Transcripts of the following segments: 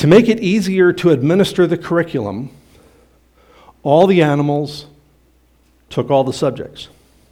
To make it easier to administer the curriculum, all the animals took all the subjects.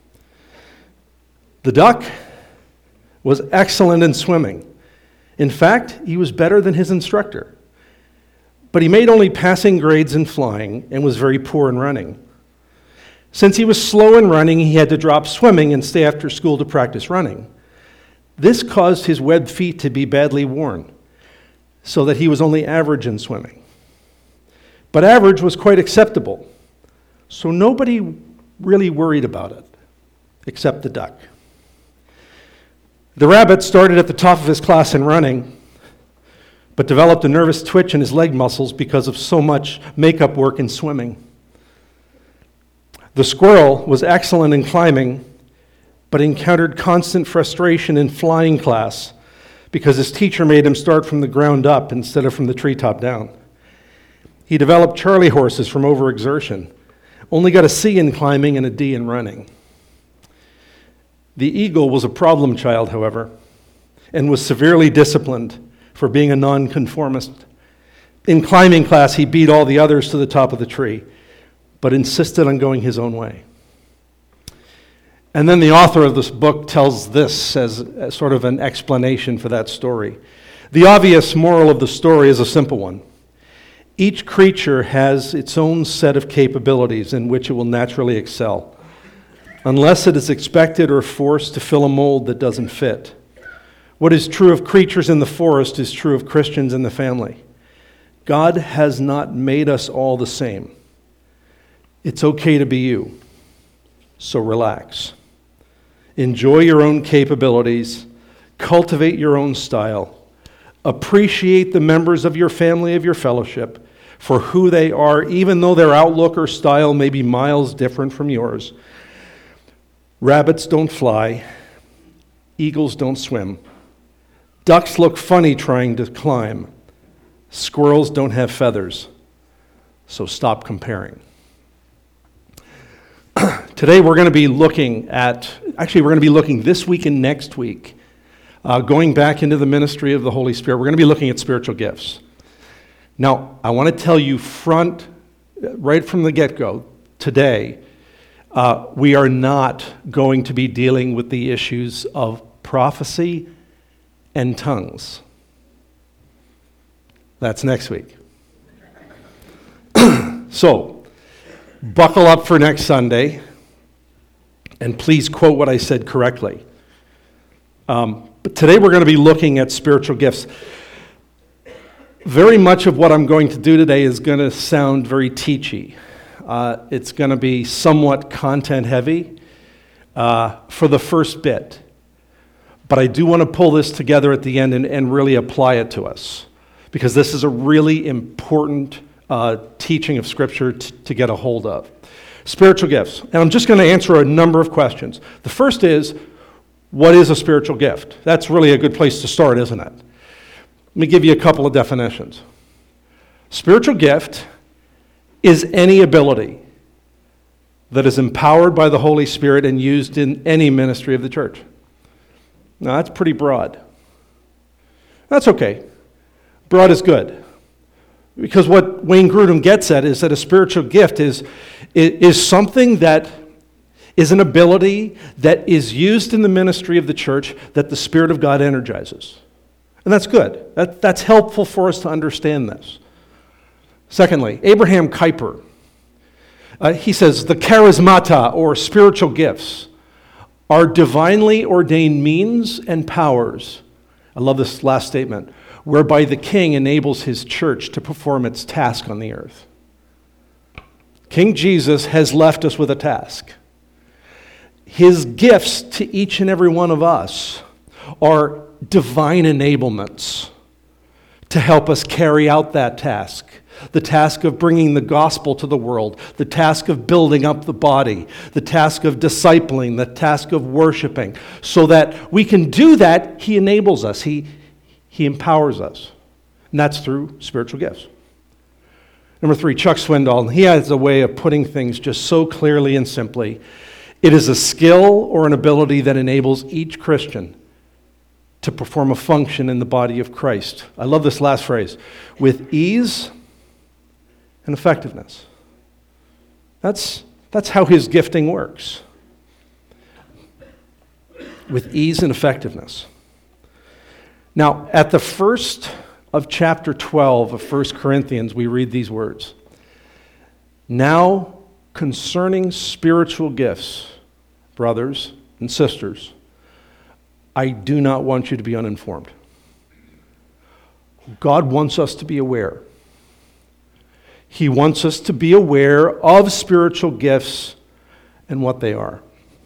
The duck was excellent in swimming. In fact, he was better than his instructor. But he made only passing grades in flying and was very poor in running. Since he was slow in running, he had to drop swimming and stay after school to practice running. This caused his webbed feet to be badly worn, so that he was only average in swimming. But average was quite acceptable, so nobody really worried about it, except the duck. The rabbit started at the top of his class in running, but developed a nervous twitch in his leg muscles because of so much makeup work in swimming. The squirrel was excellent in climbing, but encountered constant frustration in flying class because his teacher made him start from the ground up instead of from the treetop down. He developed Charlie horses from overexertion, only got a C in climbing and a D in running. The eagle was a problem child, however, and was severely disciplined for being a nonconformist. In climbing class, he beat all the others to the top of the tree, but insisted on going his own way. And then the author of this book tells this as sort of an explanation for that story. The obvious moral of the story is a simple one. Each creature has its own set of capabilities in which it will naturally excel, unless it is expected or forced to fill a mold that doesn't fit. What is true of creatures in the forest is true of Christians in the family. God has not made us all the same. It's okay to be you, so relax. Enjoy your own capabilities, cultivate your own style, appreciate the members of your family, of your fellowship, for who they are, even though their outlook or style may be miles different from yours. Rabbits don't fly, eagles don't swim. Ducks look funny trying to climb. Squirrels don't have feathers, so stop comparing. Today we're going to be looking this week and next week, going back into the ministry of the Holy Spirit. We're going to be looking at spiritual gifts. Now, I want to tell you right from the get-go, today, we are not going to be dealing with the issues of prophecy and tongues. That's next week. So, buckle up for next Sunday, and please quote what I said correctly. But today we're going to be looking at spiritual gifts. Very much of what I'm going to do today is going to sound very teachy. It's going to be somewhat content heavy for the first bit. But I do want to pull this together at the end and really apply it to us, because this is a really important teaching of Scripture to get a hold of. Spiritual gifts. And I'm just going to answer a number of questions. The first is, what is a spiritual gift? That's really a good place to start, isn't it? Let me give you a couple of definitions. Spiritual gift is any ability that is empowered by the Holy Spirit and used in any ministry of the church. Now, that's pretty broad. That's okay. Broad is good. Because what Wayne Grudem gets at is that a spiritual gift is something that is an ability that is used in the ministry of the church that the Spirit of God energizes. And that's good. That's helpful for us to understand this. Secondly, Abraham Kuyper, he says, the charismata, or spiritual gifts, are divinely ordained means and powers, I love this last statement, whereby the king enables his church to perform its task on the earth. King Jesus has left us with a task. His gifts to each and every one of us are divine enablements to help us carry out that task. The task of bringing the gospel to the world, the task of building up the body, the task of discipling, the task of worshiping. So that we can do that, he enables us, he empowers us. And that's through spiritual gifts. Number 3, Chuck Swindoll, he has a way of putting things just so clearly and simply. It is a skill or an ability that enables each Christian to perform a function in the body of Christ. I love this last phrase, with ease and effectiveness. That's how his gifting works. With ease and effectiveness. Now, at the first of chapter 12 of 1 Corinthians, we read these words. Now, concerning spiritual gifts, brothers and sisters, I do not want you to be uninformed. God wants us to be aware. He wants us to be aware of spiritual gifts and what they are.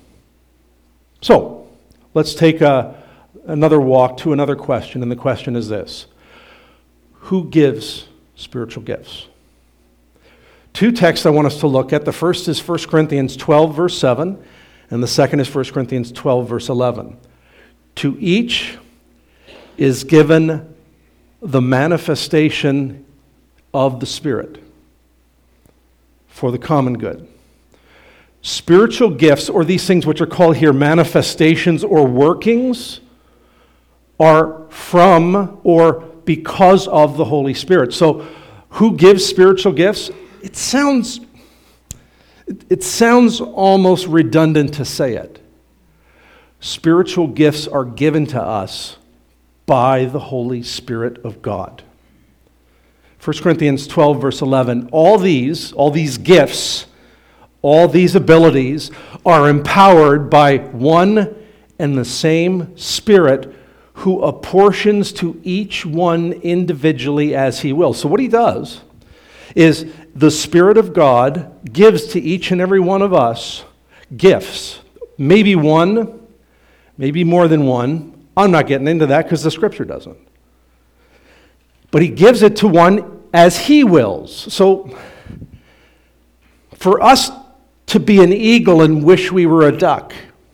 So, let's take another walk to another question, and the question is this. Who gives spiritual gifts? Two texts I want us to look at. The first is 1 Corinthians 12, verse 7, and the second is 1 Corinthians 12, verse 11. To each is given the manifestation of the Spirit for the common good. Spiritual gifts, or these things which are called here manifestations or workings, are from or because of the Holy Spirit. So, who gives spiritual gifts? It sounds almost redundant to say it. Spiritual gifts are given to us by the Holy Spirit of God. 1 Corinthians 12, verse 11, all these gifts, all these abilities are empowered by one and the same Spirit who apportions to each one individually as he will. So what he does is the Spirit of God gives to each and every one of us gifts. Maybe one, maybe more than one. I'm not getting into that because the Scripture doesn't. But he gives it to one as he wills. So for us to be an eagle and wish we were a duck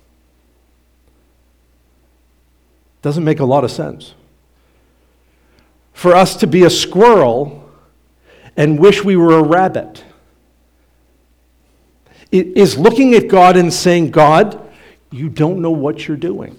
doesn't make a lot of sense. For us to be a squirrel and wish we were a rabbit is looking at God and saying, God, you don't know what you're doing.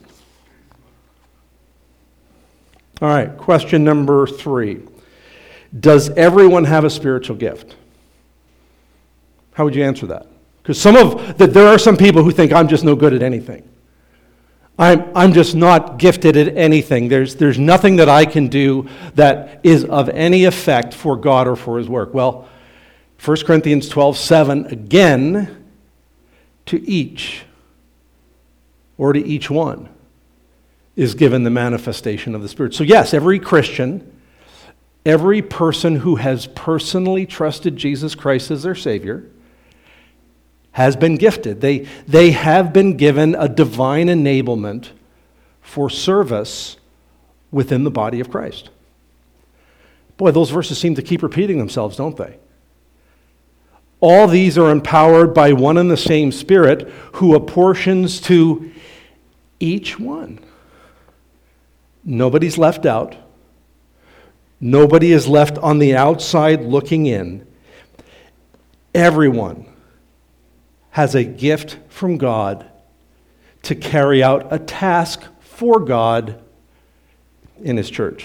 All right, question number 3. Does everyone have a spiritual gift? How would you answer that? Because there are some people who think I'm just no good at anything. I'm just not gifted at anything. There's nothing that I can do that is of any effect for God or for his work. Well, 1 Corinthians 12:7, again, to each, or to each one, is given the manifestation of the Spirit. So yes, every Christian, every person who has personally trusted Jesus Christ as their Savior, has been gifted. They have been given a divine enablement for service within the body of Christ. Boy, those verses seem to keep repeating themselves, don't they? All these are empowered by one and the same Spirit who apportions to each one. Nobody's left out. Nobody is left on the outside looking in. Everyone has a gift from God to carry out a task for God in his church.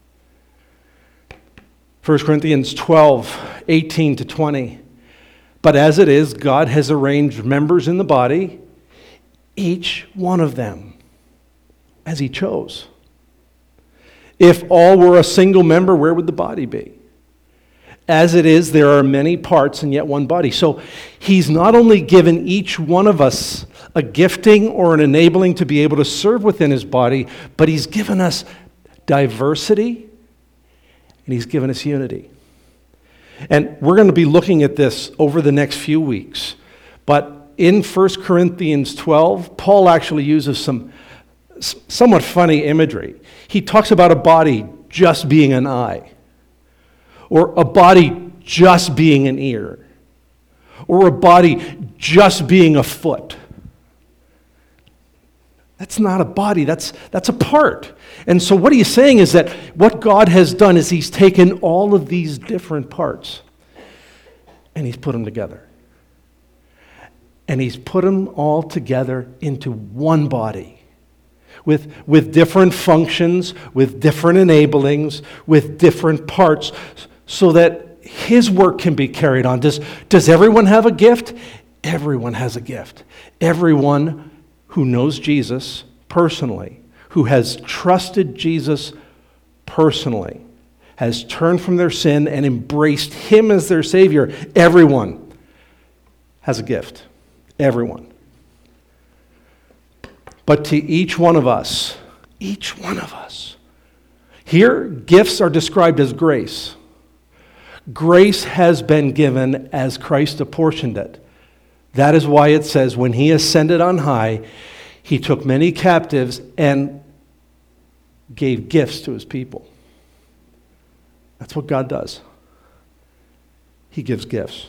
1 Corinthians 12, 18 to 20. But as it is, God has arranged members in the body, each one of them, as he chose. If all were a single member, where would the body be? As it is, there are many parts and yet one body. So he's not only given each one of us a gifting or an enabling to be able to serve within his body, but he's given us diversity and he's given us unity. And we're going to be looking at this over the next few weeks. But in 1 Corinthians 12, Paul actually uses some somewhat funny imagery. He talks about a body just being an eye, or a body just being an ear, or a body just being a foot. That's not a body, that's a part. And so what he's saying is that what God has done is he's taken all of these different parts and he's put them together. And he's put them all together into one body, with different functions, with different enablings, with different parts, so that His work can be carried on. Does everyone have a gift? Everyone has a gift. Everyone who knows Jesus personally, who has trusted Jesus personally, has turned from their sin and embraced Him as their Savior, everyone has a gift. Everyone. But to each one of us, here gifts are described as grace. Grace has been given as Christ apportioned it. That is why it says, when He ascended on high, He took many captives and gave gifts to His people. That's what God does. He gives gifts.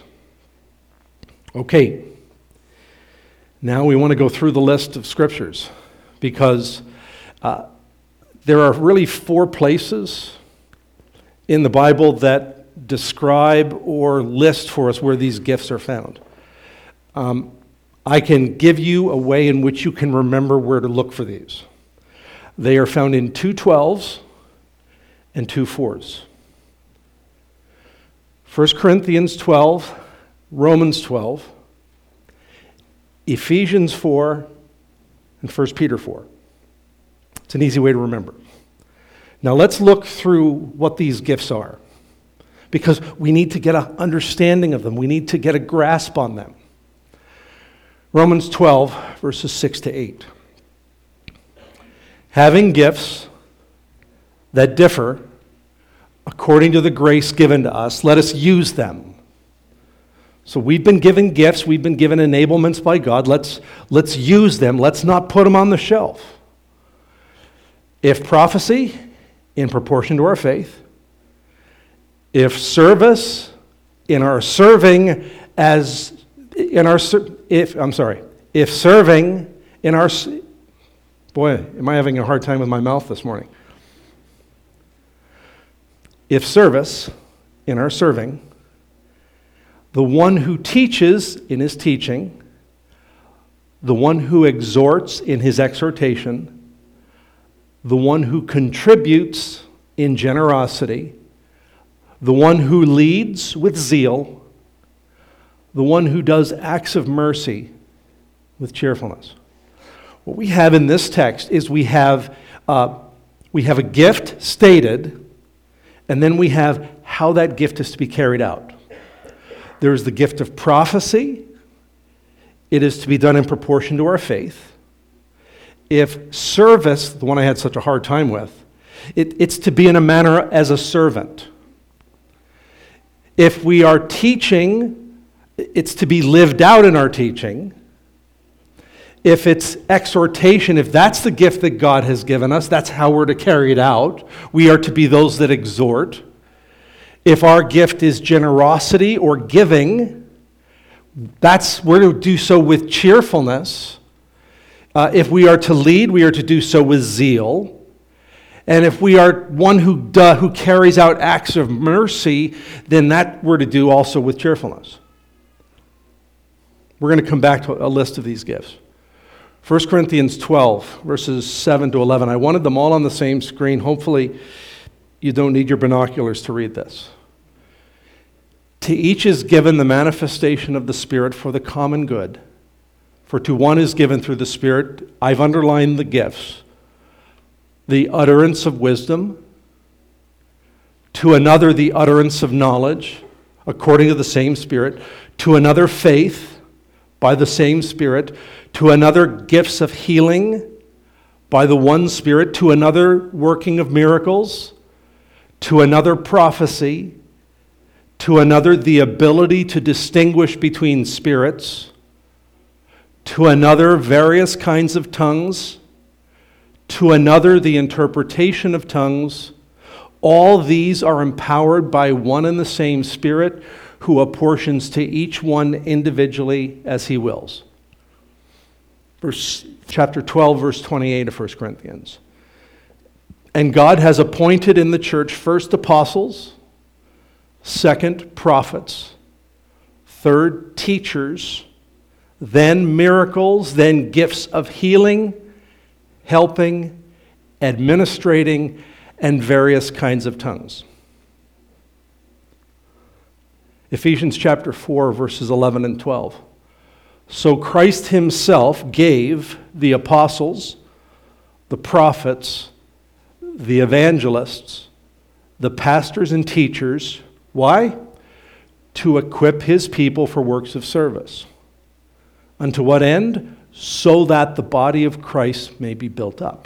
Okay. Now we want to go through the list of scriptures, because there are really 4 places in the Bible that describe or list for us where these gifts are found. I can give you a way in which you can remember where to look for these. They are found in 2 12s and 2 4s. 1 Corinthians 12, Romans 12, Ephesians 4, and 1 Peter 4. It's an easy way to remember. Now let's look through what these gifts are, because we need to get an understanding of them. We need to get a grasp on them. Romans 12, verses 6 to 8. Having gifts that differ according to the grace given to us, let us use them. So we've been given gifts, we've been given enablements by God. Let's use them. Let's not put them on the shelf. If prophecy, in proportion to our faith. If service, in our serving as in our if serving in our, boy, am I having a hard time with my mouth this morning. If service, in our serving, the one who teaches in his teaching, the one who exhorts in his exhortation, the one who contributes in generosity, the one who leads with zeal, the one who does acts of mercy with cheerfulness. What we have in this text is we have a gift stated, and then we have how that gift is to be carried out. There's the gift of prophecy. It is to be done in proportion to our faith. If service, the one I had such a hard time with, it's to be in a manner as a servant. If we are teaching, it's to be lived out in our teaching. If it's exhortation, if that's the gift that God has given us, that's how we're to carry it out. We are to be those that exhort. If our gift is generosity or giving, we're to do so with cheerfulness. If we are to lead, we are to do so with zeal. And if we are one who carries out acts of mercy, then that we're to do also with cheerfulness. We're going to come back to a list of these gifts. 1 Corinthians 12, verses 7 to 11. I wanted them all on the same screen. Hopefully, you don't need your binoculars to read this. To each is given the manifestation of the Spirit for the common good. For to one is given through the Spirit, I've underlined the gifts, the utterance of wisdom, to another the utterance of knowledge, according to the same Spirit, to another faith, by the same Spirit, to another gifts of healing, by the one Spirit, to another working of miracles, to another prophecy, to another the ability to distinguish between spirits, to another various kinds of tongues, to another the interpretation of tongues. All these are empowered by one and the same Spirit, who apportions to each one individually as he wills. Chapter 12, verse 28 of 1 Corinthians. And God has appointed in the church first apostles, second prophets, third teachers, then miracles, then gifts of healing, helping, administrating, and various kinds of tongues. Ephesians chapter 4, verses 11 and 12. So Christ himself gave the apostles, the prophets, the evangelists, the pastors and teachers. Why? To equip his people for works of service. Unto what end? So that the body of Christ may be built up.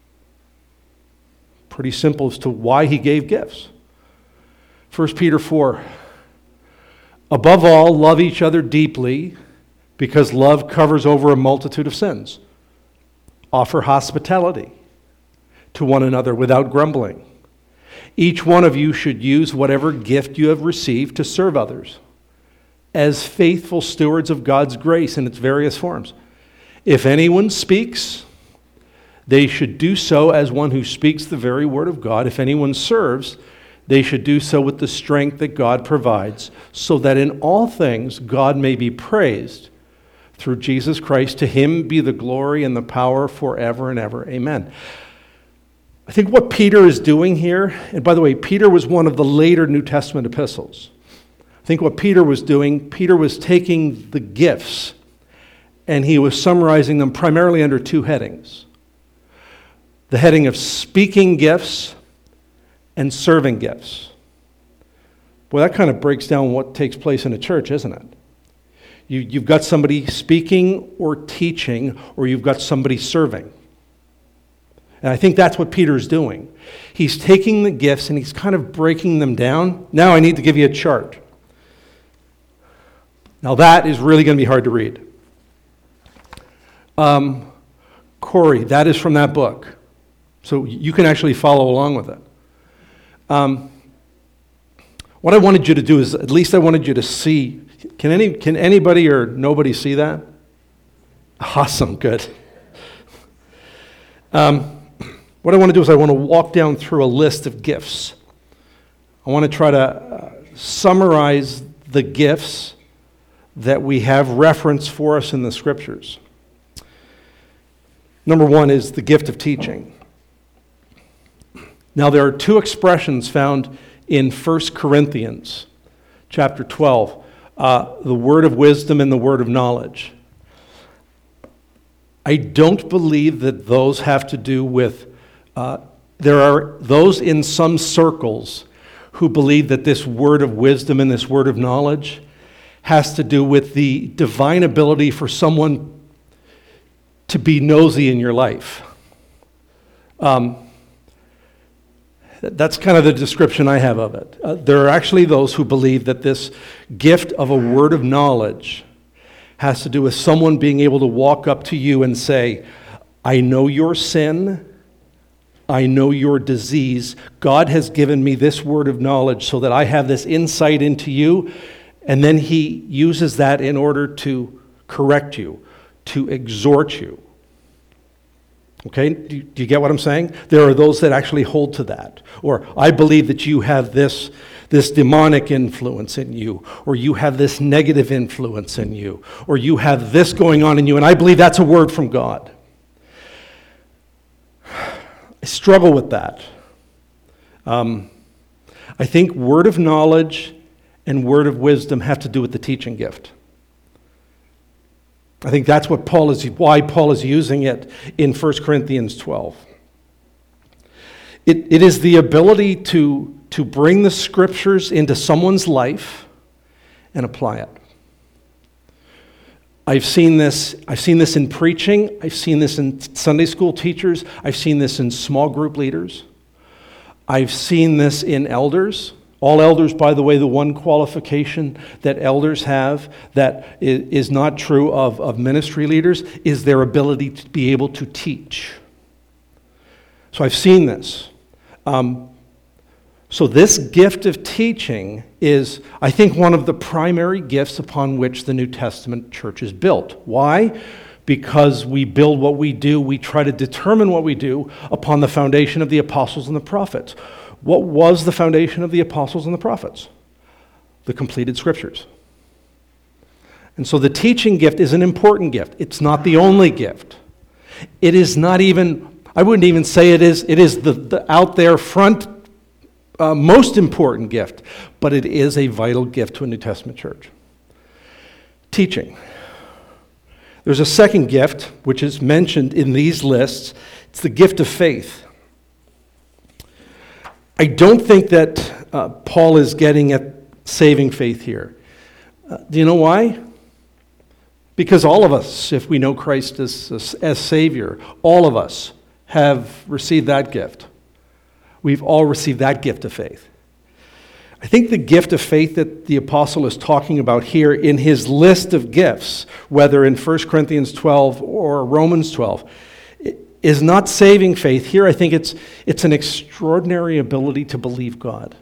Pretty simple as to why he gave gifts. 1 Peter 4. Above all, love each other deeply, because love covers over a multitude of sins. Offer hospitality to one another without grumbling. Each one of you should use whatever gift you have received to serve others as faithful stewards of God's grace in its various forms. If anyone speaks, they should do so as one who speaks the very word of God. If anyone serves, they should do so with the strength that God provides, so that in all things God may be praised through Jesus Christ. To him be the glory and the power forever and ever. Amen. I think what Peter is doing here, and by the way, Peter was one of the later New Testament epistles. I think what Peter was doing, Peter was taking the gifts and he was summarizing them primarily under two headings. The heading of speaking gifts and serving gifts. Boy, that kind of breaks down what takes place in a church, isn't it? You've got somebody speaking or teaching, or you've got somebody serving. And I think that's what Peter's doing. He's taking the gifts and he's kind of breaking them down. Now I need to give you a chart. Now that is really going to be hard to read. Corey, that is from that book. So you can actually follow along with it. What I wanted you to do is, at least I wanted you to see, can anybody or nobody see that? Awesome, good. What I want to do is I want to walk down through a list of gifts. I want to try to summarize the gifts that we have referenced for us in the scriptures. Number one is the gift of teaching. Now, there are two expressions found in 1 Corinthians chapter 12, the word of wisdom and the word of knowledge. I don't believe that those have to do with, there are those in some circles who believe that this word of wisdom and this word of knowledge has to do with the divine ability for someone to be nosy in your life. That's kind of the description I have of it. There are actually those who believe that this gift of a word of knowledge has to do with someone being able to walk up to you and say, I know your sin, I know your disease. God has given me this word of knowledge so that I have this insight into you. And then he uses that in order to correct you, to exhort you. Okay, do you get what I'm saying? There are those that actually hold to that. Or, I believe that you have this demonic influence in you, or you have this negative influence in you, or you have this going on in you, and I believe that's a word from God. I struggle with that. I think word of knowledge and word of wisdom have to do with the teaching gift. I think that's why Paul is using it in 1 Corinthians 12. It is the ability to bring the scriptures into someone's life and apply it. I've seen this in preaching, I've seen this in Sunday school teachers, I've seen this in small group leaders, I've seen this in elders. All elders, by the way, the one qualification that elders have that is not true of ministry leaders is their ability to be able to teach. So I've seen this. So this gift of teaching is, I think, one of the primary gifts upon which the New Testament church is built. Why? Because we build what we do, we try to determine what we do upon the foundation of the apostles and the prophets. What was the foundation of the apostles and the prophets? The completed scriptures. And so the teaching gift is an important gift. It's not the only gift. It is not even I wouldn't even say it is the out there front most important gift, but it is a vital gift to a New Testament church. Teaching. There's a second gift, which is mentioned in these lists. It's the gift of faith. I don't think that Paul is getting at saving faith here. Do you know why? Because all of us, if we know Christ as Savior, all of us have received that gift. We've all received that gift of faith. I think the gift of faith that the apostle is talking about here in his list of gifts, whether in 1 Corinthians 12 or Romans 12, is not saving faith. Here I think it's an extraordinary ability to believe God.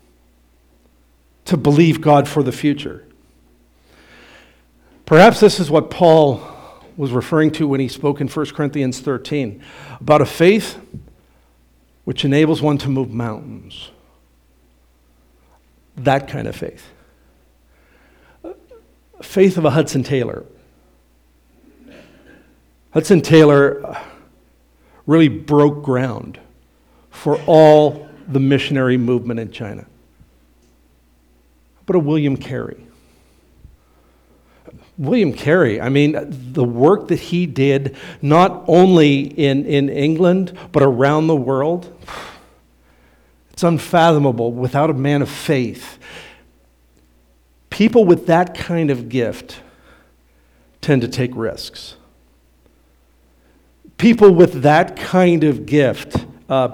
To believe God for the future. Perhaps this is what Paul was referring to when he spoke in 1 Corinthians 13 about a faith which enables one to move mountains. That kind of faith. Faith of a Hudson Taylor. Hudson Taylor really broke ground for all the missionary movement in China. But a William Carey. William Carey, I mean, the work that he did, not only in England, but around the world, it's unfathomable without a man of faith. People with that kind of gift tend to take risks. People with that kind of gift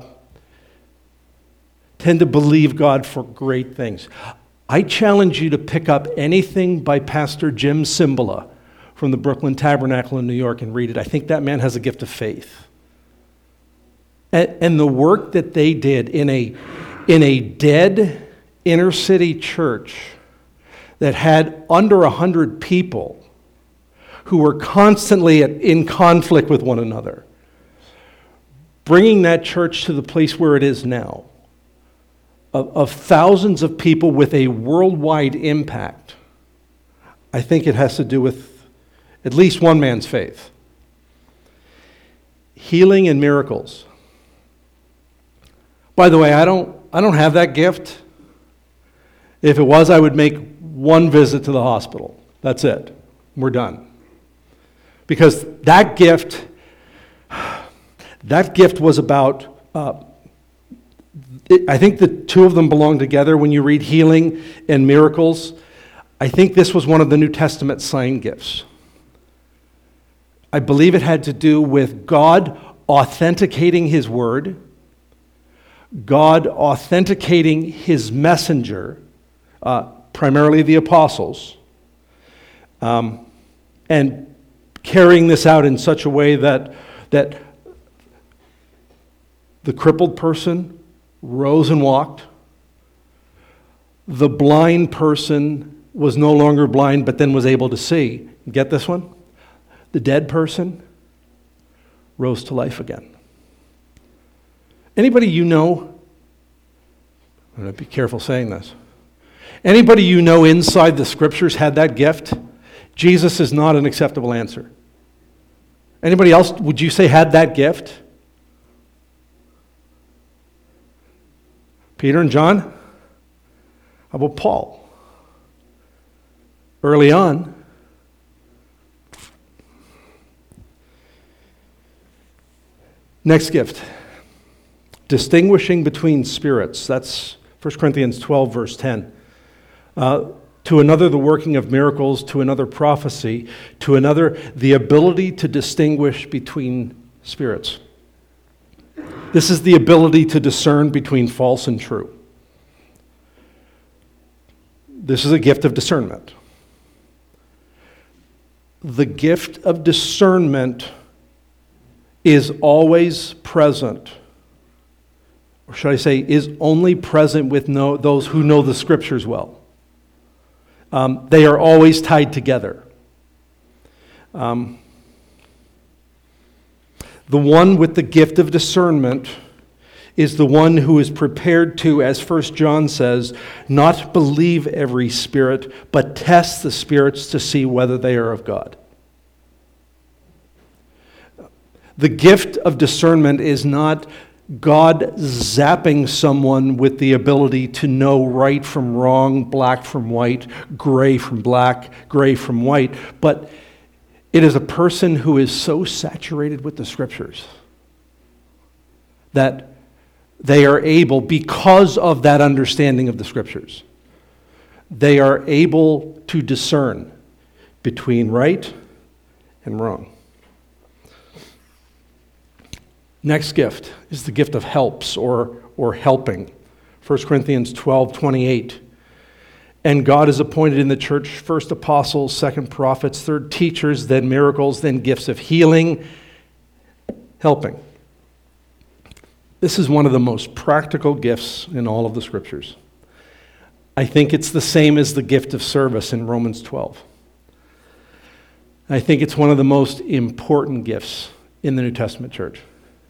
tend to believe God for great things. I challenge you to pick up anything by Pastor Jim Cymbala from the Brooklyn Tabernacle in New York and read it. I think that man has a gift of faith. And the work that they did in a dead inner city church that had under 100 people who were constantly in conflict with one another, bringing that church to the place where it is now, of thousands of people with a worldwide impact. I think it has to do with at least one man's faith. Healing and miracles. By the way, I don't have that gift. If it was, I would make one visit to the hospital. That's it. We're done. Because that gift was about I think the two of them belong together when you read healing and miracles. I think this was one of the New Testament sign gifts. I believe it had to do with God authenticating His word, God authenticating His messenger, primarily the apostles, and carrying this out in such a way that the crippled person rose and walked. The blind person was no longer blind, but then was able to see. Get this one? The dead person rose to life again. Anybody you know, I'm going to be careful saying this. Anybody you know inside the scriptures had that gift? Jesus is not an acceptable answer. Anybody else, would you say, had that gift? Peter and John? How about Paul? Early on. Next gift. Distinguishing between spirits. That's 1 Corinthians 12, verse 10. To another, the working of miracles. To another, prophecy. To another, the ability to distinguish between spirits. This is the ability to discern between false and true. This is a gift of discernment. The gift of discernment is always present, or should I say, is only present with those who know the scriptures well. They are always tied together. The one with the gift of discernment is the one who is prepared to, as 1 John says, not believe every spirit, but test the spirits to see whether they are of God. The gift of discernment is not God zapping someone with the ability to know right from wrong, black from white, gray from black, gray from white, but it is a person who is so saturated with the Scriptures that they are able, because of that understanding of the Scriptures, they are able to discern between right and wrong. Next gift is the gift of helps or helping. 1 Corinthians 12:28. And God has appointed in the church first apostles, second prophets, third teachers, then miracles, then gifts of healing, helping. This is one of the most practical gifts in all of the Scriptures. I think it's the same as the gift of service in Romans 12. I think it's one of the most important gifts in the New Testament church.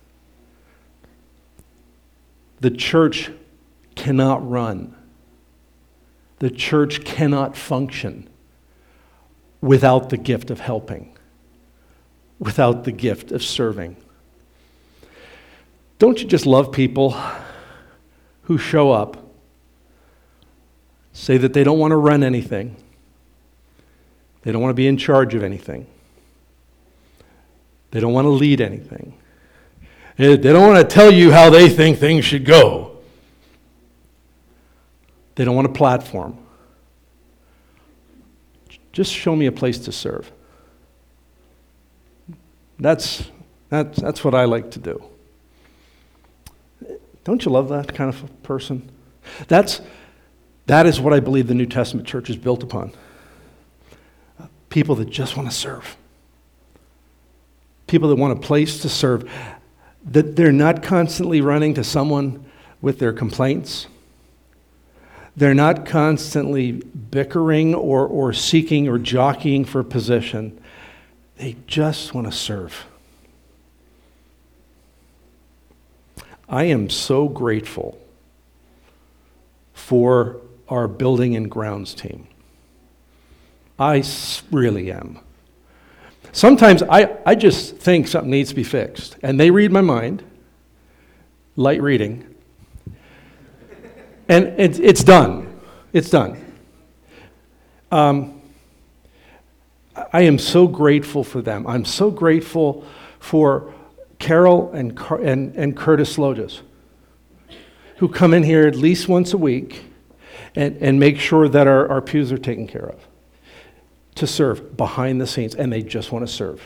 The church cannot run. The church cannot function without the gift of helping, without the gift of serving. Don't you just love people who show up, say that they don't want to run anything, they don't want to be in charge of anything, they don't want to lead anything, they don't want to tell you how they think things should go, they don't want a platform. Just show me a place to serve. That's what I like to do. Don't you love that kind of person? That is what I believe the New Testament church is built upon. People that just want to serve. People that want a place to serve. That they're not constantly running to someone with their complaints. They're not constantly bickering or seeking or jockeying for position. They just want to serve. I am so grateful for our building and grounds team. I really am. Sometimes I just think something needs to be fixed, and they read my mind, light reading, and it's done. It's done. I am so grateful for them. I'm so grateful for Carol and Curtis Loges, who come in here at least once a week and make sure that our pews are taken care of, to serve behind the scenes, and they just want to serve.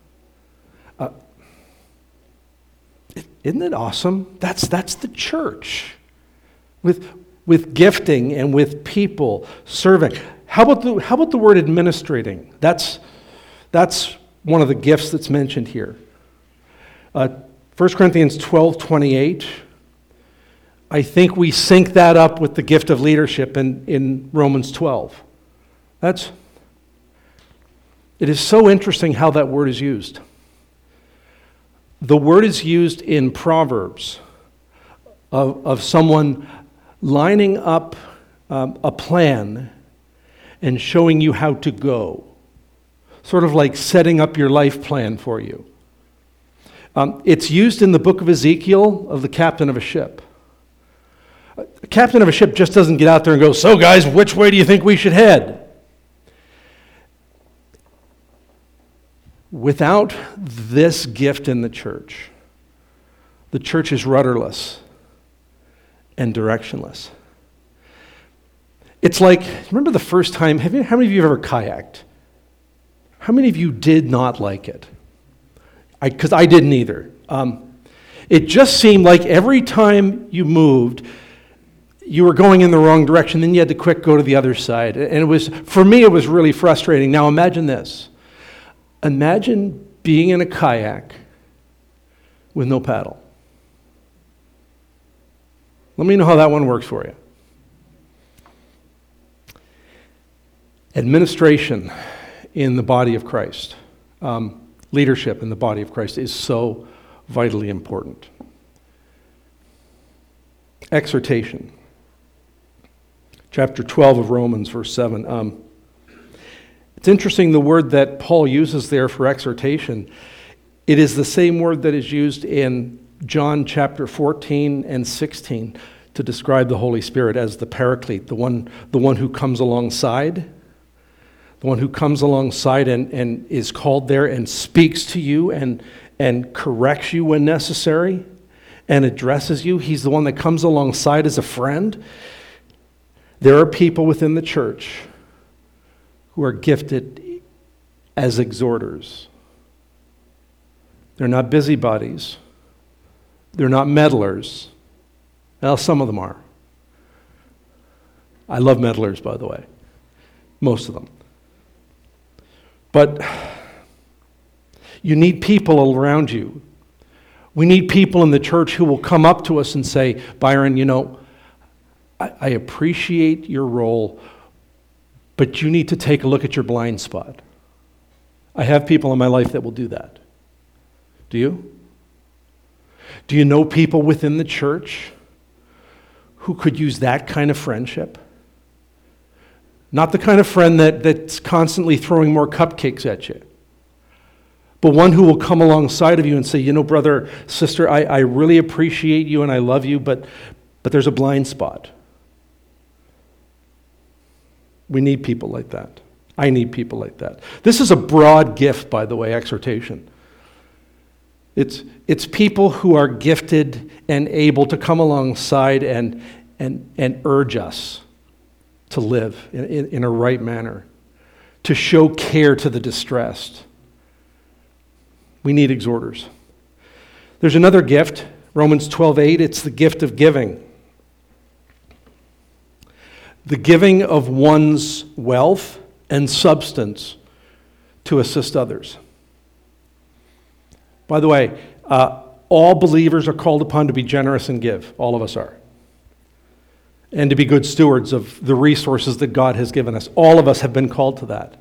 Isn't it awesome? That's the church, with gifting and with people serving. How about the word administrating? That's one of the gifts that's mentioned here. 1 Corinthians 12:28. I think we sync that up with the gift of leadership in Romans 12. It is so interesting how that word is used. The word is used in Proverbs of someone lining up a plan and showing you how to go. Sort of like setting up your life plan for you. It's used in the book of Ezekiel of the captain of a ship. The captain of a ship just doesn't get out there and go, "So guys, which way do you think we should head?" Without this gift in the church is rudderless and directionless. It's like, remember the first time, how many of you have ever kayaked? How many of you did not like it? Because I didn't either. It just seemed like every time you moved, you were going in the wrong direction, then you had to quick go to the other side. And for me, it was really frustrating. Now imagine this. Imagine being in a kayak with no paddle. Let me know how that one works for you. Administration in the body of Christ, leadership in the body of Christ is so vitally important. Exhortation. Chapter 12 of Romans, verse 7. It's interesting, the word that Paul uses there for exhortation It is the same word that is used in John chapter 14 and 16 to describe the Holy Spirit as the Paraclete, the one who comes alongside, the one who comes alongside and is called there and speaks to you and corrects you when necessary and addresses you. He's the one that comes alongside as a friend. There are people within the church who are gifted as exhorters. They're not busybodies. They're not meddlers. Well, some of them are. I love meddlers, by the way. Most of them. But you need people around you. We need people in the church who will come up to us and say, Byron, I appreciate your role, but you need to take a look at your blind spot. I have people in my life that will do that. Do you? Do you know people within the church who could use that kind of friendship? Not the kind of friend that's constantly throwing more cupcakes at you, but one who will come alongside of you and say, brother, sister, I really appreciate you and I love you, but there's a blind spot. We need people like that. I need people like that. This is a broad gift, by the way, exhortation. It's people who are gifted and able to come alongside and urge us to live in a right manner, to show care to the distressed. We need exhorters. There's another gift, Romans 12:8, it's the gift of giving. The giving of one's wealth and substance to assist others. By the way, all believers are called upon to be generous and give. All of us are. And to be good stewards of the resources that God has given us. All of us have been called to that.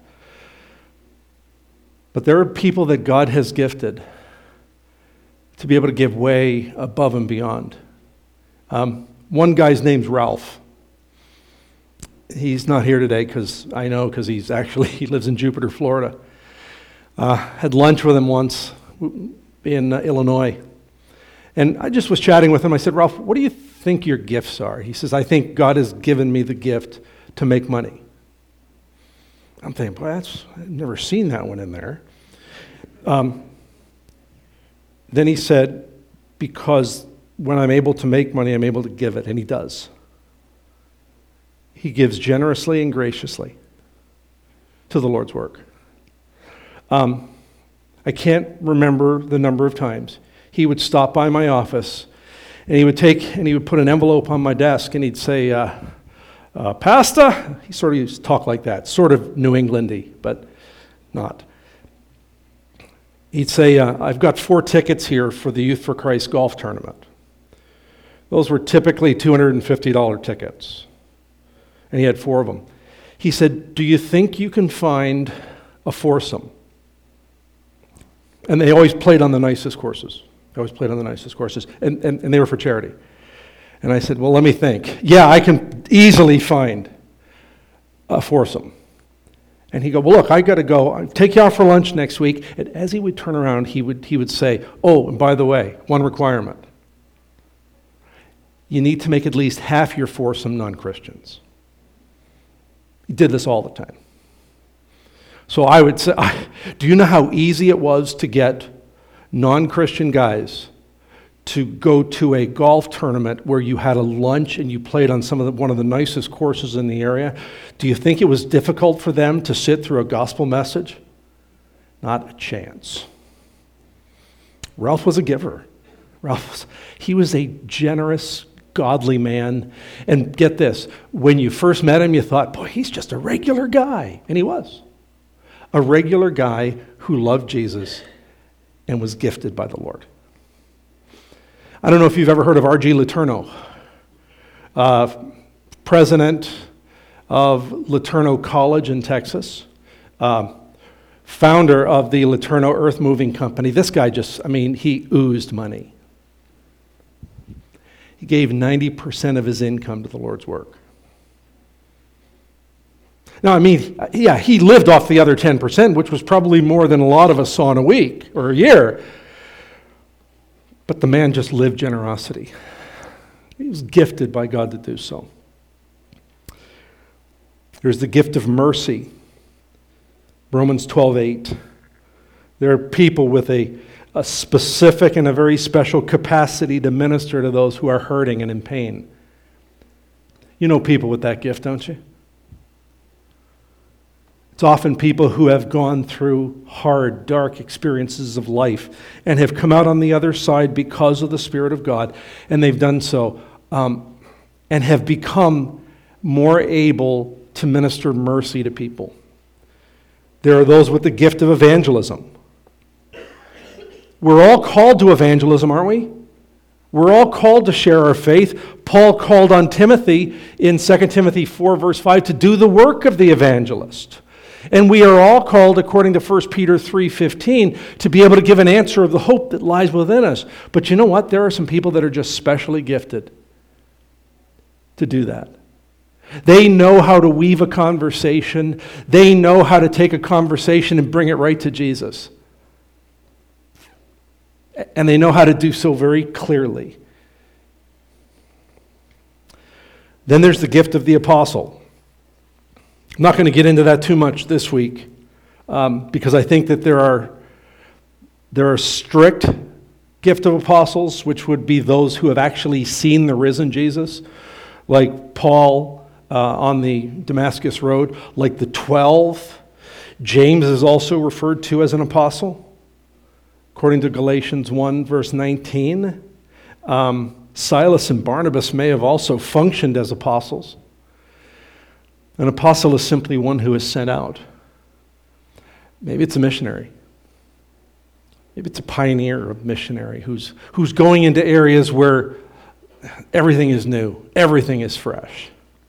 But there are people that God has gifted to be able to give way above and beyond. One guy's name's Ralph. He's not here today because he lives in Jupiter, Florida. Had lunch with him once in Illinois. And I just was chatting with him. I said, Ralph, what do you think your gifts are? He says, I think God has given me the gift to make money. I'm thinking, boy, I've never seen that one in there. Then he said, because when I'm able to make money, I'm able to give it. And he does. He gives generously and graciously to the Lord's work. I can't remember the number of times he would stop by my office and he would put an envelope on my desk and he'd say, Pasta? He sort of used to talk like that, sort of New Englandy, but not. He'd say, I've got 4 tickets here for the Youth for Christ golf tournament. Those were typically $250 tickets. And he had 4 of them. He said, do you think you can find a foursome? And they always played on the nicest courses. And they were for charity. And I said, well, let me think. Yeah, I can easily find a foursome. And he'd go, well, look, I got to go. I'll take you out for lunch next week. And as he would turn around, he would say, oh, and by the way, one requirement. You need to make at least half your foursome non-Christians. He did this all the time. So I would say, do you know how easy it was to get non-Christian guys to go to a golf tournament where you had a lunch and you played on one of the nicest courses in the area? Do you think it was difficult for them to sit through a gospel message? Not a chance. Ralph was a giver. He was a generous, godly man. And get this, when you first met him, you thought, boy, he's just a regular guy. And he was. A regular guy who loved Jesus and was gifted by the Lord. I don't know if you've ever heard of R.G. Letourneau, president of Letourneau College in Texas, founder of the Letourneau Earth Moving Company. This guy he oozed money. He gave 90% of his income to the Lord's work. Now, he lived off the other 10%, which was probably more than a lot of us saw in a week or a year. But the man just lived generosity. He was gifted by God to do so. There's the gift of mercy. Romans 12:8. There are people with a specific and a very special capacity to minister to those who are hurting and in pain. You know people with that gift, don't you? It's often people who have gone through hard, dark experiences of life and have come out on the other side because of the Spirit of God, and they've done so and have become more able to minister mercy to people. There are those with the gift of evangelism. We're all called to evangelism, aren't we? We're all called to share our faith. Paul called on Timothy in 2 Timothy 4, verse 5, to do the work of the evangelist. And we are all called, according to 1 Peter 3:15, to be able to give an answer of the hope that lies within us. But you know what? There are some people that are just specially gifted to do that. They know how to weave a conversation. They know how to take a conversation and bring it right to Jesus. And they know how to do so very clearly. Then there's the gift of the apostle. I'm not going to get into that too much this week because I think that there are strict gift of apostles, which would be those who have actually seen the risen Jesus, like Paul on the Damascus Road, like the 12. James is also referred to as an apostle. According to Galatians 1, verse 19, Silas and Barnabas may have also functioned as apostles. An apostle is simply one who is sent out. Maybe it's a missionary. Maybe it's a pioneer, a missionary who's going into areas where everything is new, everything is fresh.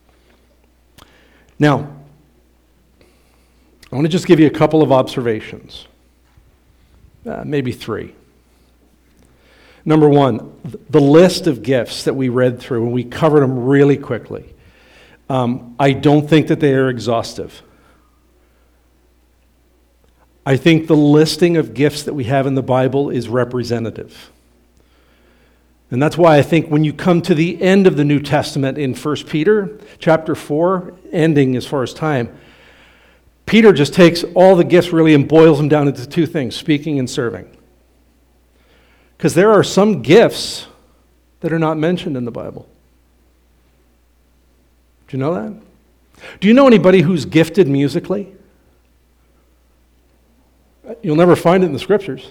Now, I want to just give you a couple of observations. Maybe three. Number one, the list of gifts that we read through, and we covered them really quickly. I don't think that they are exhaustive. I think the listing of gifts that we have in the Bible is representative. And that's why I think when you come to the end of the New Testament in 1 Peter chapter 4, ending as far as time, Peter just takes all the gifts really and boils them down into two things, speaking and serving. Because there are some gifts that are not mentioned in the Bible. Do you know that? Do you know anybody who's gifted musically? You'll never find it in the scriptures.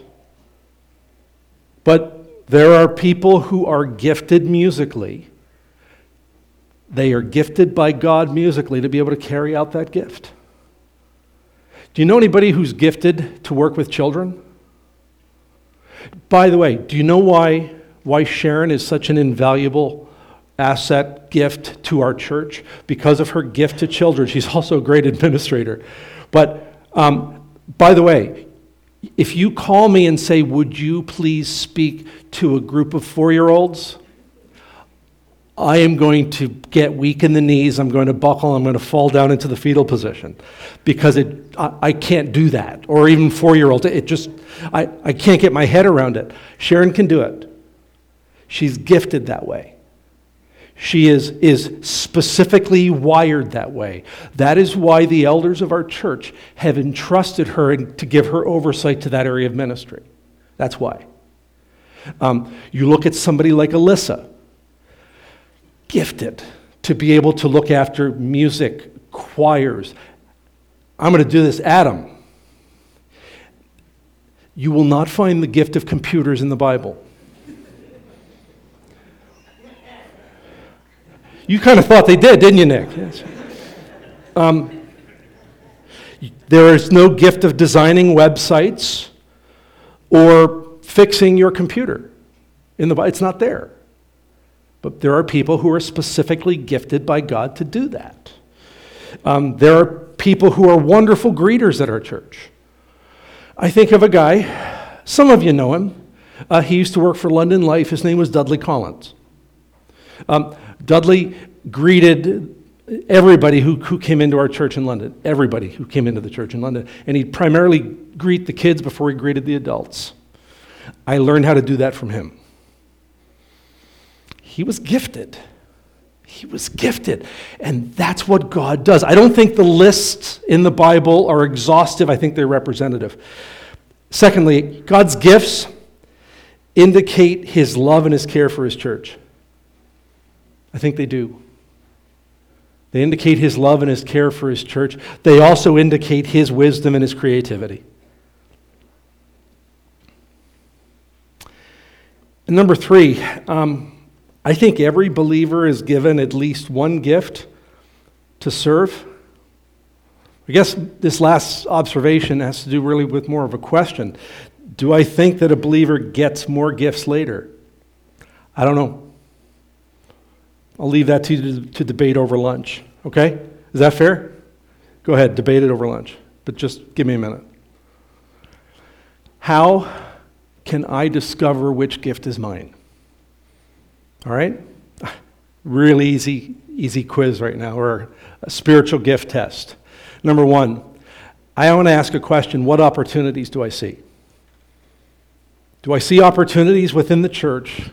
But there are people who are gifted musically. They are gifted by God musically to be able to carry out that gift. Do you know anybody who's gifted to work with children? By the way, do you know why Sharon is such an invaluable asset, gift to our church? Because of her gift to children. She's also a great administrator. But by the way, if you call me and say, would you please speak to a group of 4-year-olds? I am going to get weak in the knees, I'm going to buckle, I'm going to fall down into the fetal position because I can't do that. Or even 4-year-olds, I can't get my head around it. Sharon can do it. She's gifted that way. She is specifically wired that way. That is why the elders of our church have entrusted her to give her oversight to that area of ministry. That's why. You look at somebody like Alyssa, gifted to be able to look after music, choirs. I'm going to do this. Adam, you will not find the gift of computers in the Bible. You kind of thought they did, didn't you, Nick? Yes. There is no gift of designing websites or fixing your computer in the Bible. It's not there. But there are people who are specifically gifted by God to do that. There are people who are wonderful greeters at our church. I think of a guy, some of you know him. He used to work for London Life. His name was Dudley Collins. Dudley greeted everybody who came into our church in London, everybody who came into the church in London. And he'd primarily greet the kids before he greeted the adults. I learned how to do that from him. he was gifted. He was gifted. And that's what God does. I don't think the lists in the Bible are exhaustive. I think they're representative. Secondly, God's gifts indicate his love and his care for his church. I think they do. They indicate his love and his care for his church. They also indicate his wisdom and his creativity. And number three, I think every believer is given at least one gift to serve. I guess this last observation has to do really with more of a question. Do I think that a believer gets more gifts later? I don't know. I'll leave that to you to debate over lunch, okay? Is that fair? Go ahead, debate it over lunch, but just give me a minute. How can I discover which gift is mine? All right? Really easy quiz right now, or a spiritual gift test. Number one, I want to ask a question. What opportunities do I see? Do I see opportunities within the church?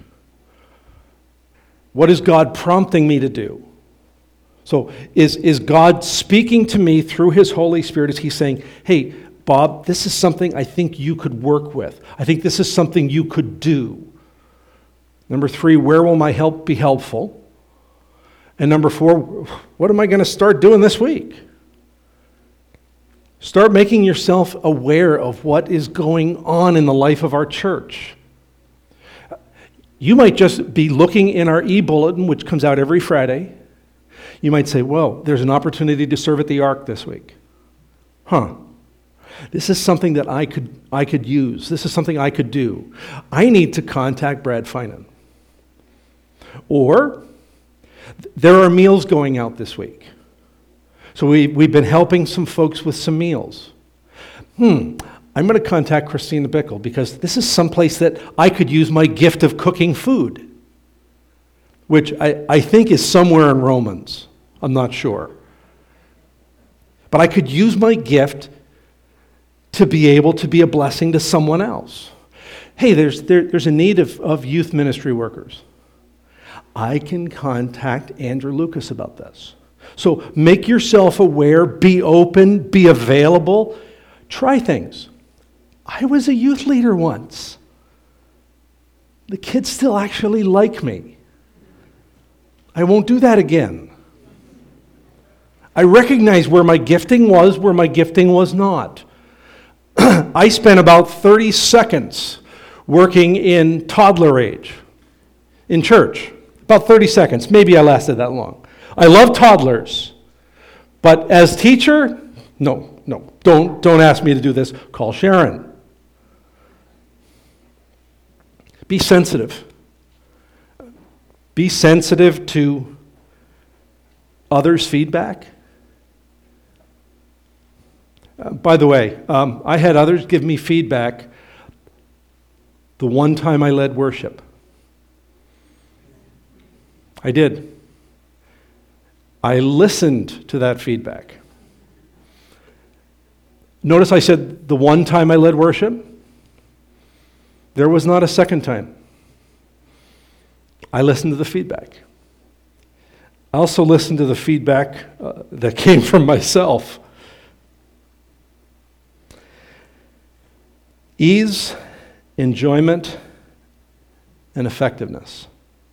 What is God prompting me to do? So is God speaking to me through his Holy Spirit? Is he saying, hey, Bob, this is something I think you could work with. I think this is something you could do. Number three, where will my help be helpful? And number four, what am I going to start doing this week? Start making yourself aware of what is going on in the life of our church. You might just be looking in our e-bulletin, which comes out every Friday. You might say, well, there's an opportunity to serve at the Ark this week. This is something that I could use. This is something I could do. I need to contact Brad Finan. Or, there are meals going out this week. So we've been helping some folks with some meals. I'm going to contact Christina Bickle because this is someplace that I could use my gift of cooking food, which I think is somewhere in Romans. I'm not sure. But I could use my gift to be able to be a blessing to someone else. Hey, there's a need of youth ministry workers. I can contact Andrew Lucas about this. So make yourself aware, be open, be available, try things. I was a youth leader once. The kids still actually like me. I won't do that again. I recognize where my gifting was not. I spent about 30 seconds working in toddler age in church. About 30 seconds. Maybe I lasted that long. I love toddlers, but as teacher, no, don't ask me to do this. Call Sharon. Be sensitive. Be sensitive to others' feedback. By the way, I had others give me feedback the one time I led worship. I did. I listened to that feedback. Notice I said the one time I led worship. There was not a second time. I listened to the feedback. I also listened to the feedback that came from myself. Ease, enjoyment, and effectiveness.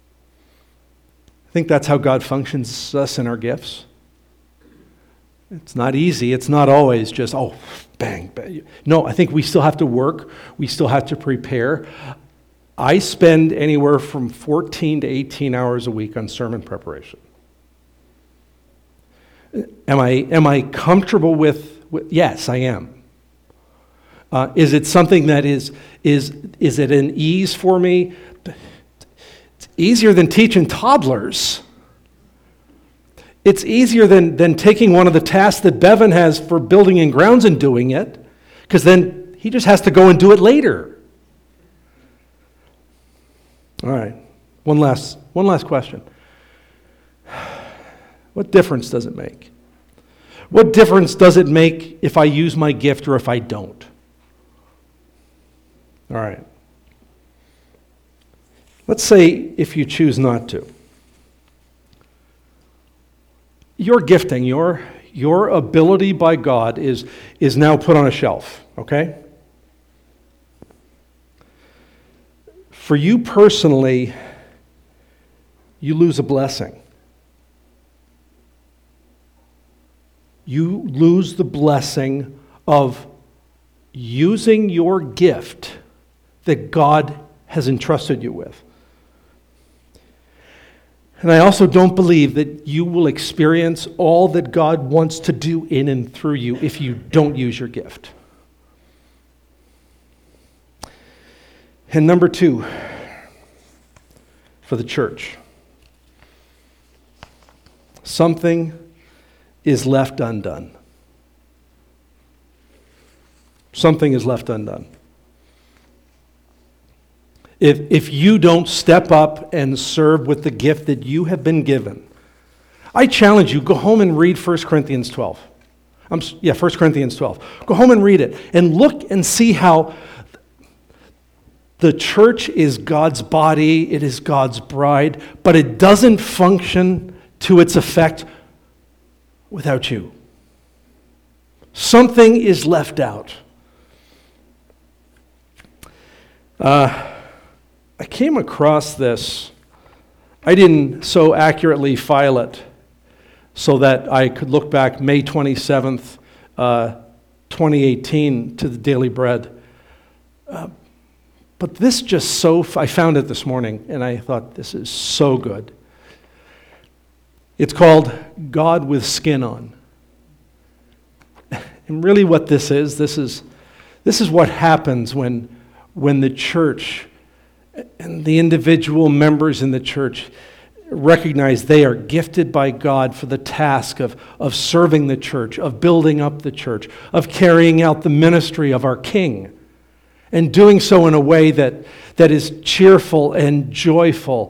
I think that's how God functions us in our gifts. It's not easy. It's not always just, bang, bang. No, I think we still have to work. We still have to prepare. I spend anywhere from 14 to 18 hours a week on sermon preparation. Am I comfortable with yes, I am. Is it something that is it an ease for me? It's easier than teaching toddlers. It's easier than taking one of the tasks that Bevan has for building and grounds and doing it, because then he just has to go and do it later. All right, one last question. What difference does it make? What difference does it make if I use my gift or if I don't? All right. Let's say if you choose not to. Your gifting, your ability by God is now put on a shelf, okay? For you personally, you lose a blessing. You lose the blessing of using your gift that God has entrusted you with. And I also don't believe that you will experience all that God wants to do in and through you if you don't use your gift. And number 2, for the church, something is left undone. Something is left undone. If you don't step up and serve with the gift that you have been given, I challenge you, go home and read 1 Corinthians 12. 1 Corinthians 12. Go home and read it and look and see how the church is God's body, it is God's bride, but it doesn't function to its effect without you. Something is left out. I came across this. I didn't so accurately file it so that I could look back May 27th, 2018 to the Daily Bread. But this just I found it this morning and I thought this is so good. It's called God with Skin On. And really what this is what happens when the church and the individual members in the church recognize they are gifted by God for the task of serving the church, of building up the church, of carrying out the ministry of our King, and doing so in a way that is cheerful and joyful.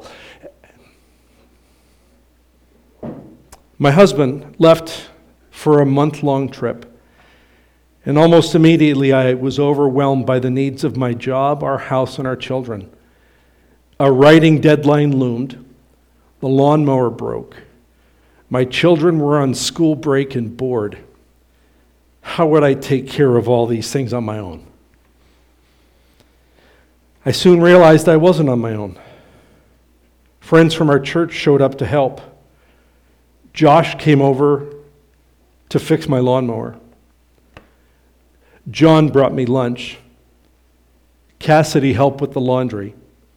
My husband left for a month-long trip, and almost immediately I was overwhelmed by the needs of my job, our house, and our children. A writing deadline loomed. The lawnmower broke. My children were on school break and bored. How would I take care of all these things on my own? I soon realized I wasn't on my own. Friends from our church showed up to help. Josh came over to fix my lawnmower. John brought me lunch. Cassidy helped with the laundry.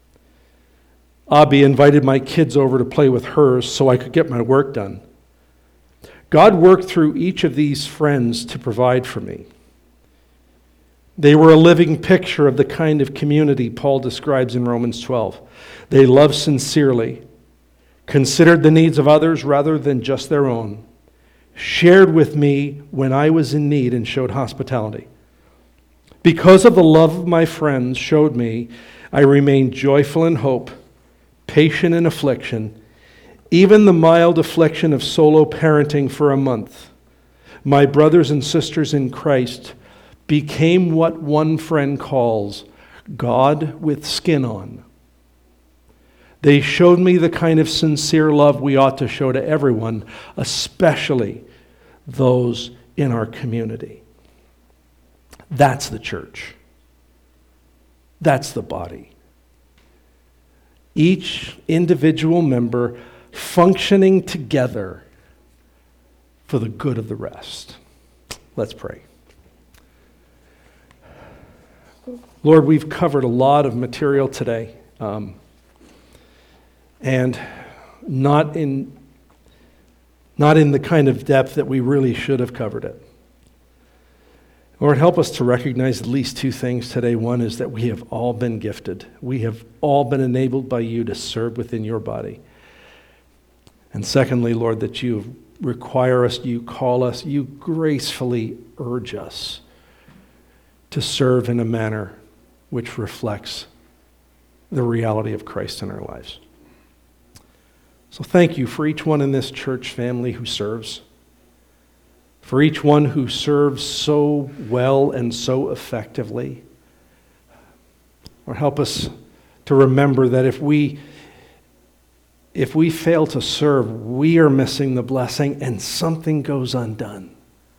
Abby invited my kids over to play with hers so I could get my work done. God worked through each of these friends to provide for me. They were a living picture of the kind of community Paul describes in Romans 12. They loved sincerely, considered the needs of others rather than just their own, shared with me when I was in need, and showed hospitality. Because of the love of my friends showed me, I remained joyful in hope, patient in affliction, even the mild affliction of solo parenting for a month. My brothers and sisters in Christ became what one friend calls God with skin on. They showed me the kind of sincere love we ought to show to everyone, especially those in our community. That's the church. That's the body. Each individual member functioning together for the good of the rest. Let's pray. Lord, we've covered a lot of material today, and not in the kind of depth that we really should have covered it. Lord, help us to recognize at least 2 things today. One is that we have all been gifted. We have all been enabled by you to serve within your body. And secondly, Lord, that you require us, you call us, you gracefully urge us to serve in a manner which reflects the reality of Christ in our lives. So thank you for each one in this church family who serves, for each one who serves so well and so effectively. Or help us to remember that if we fail to serve, we are missing the blessing and something goes undone.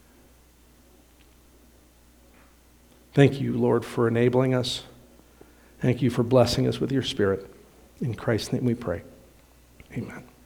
Thank you, Lord, for enabling us. Thank you for blessing us with your Spirit. In Christ's name we pray. Amen.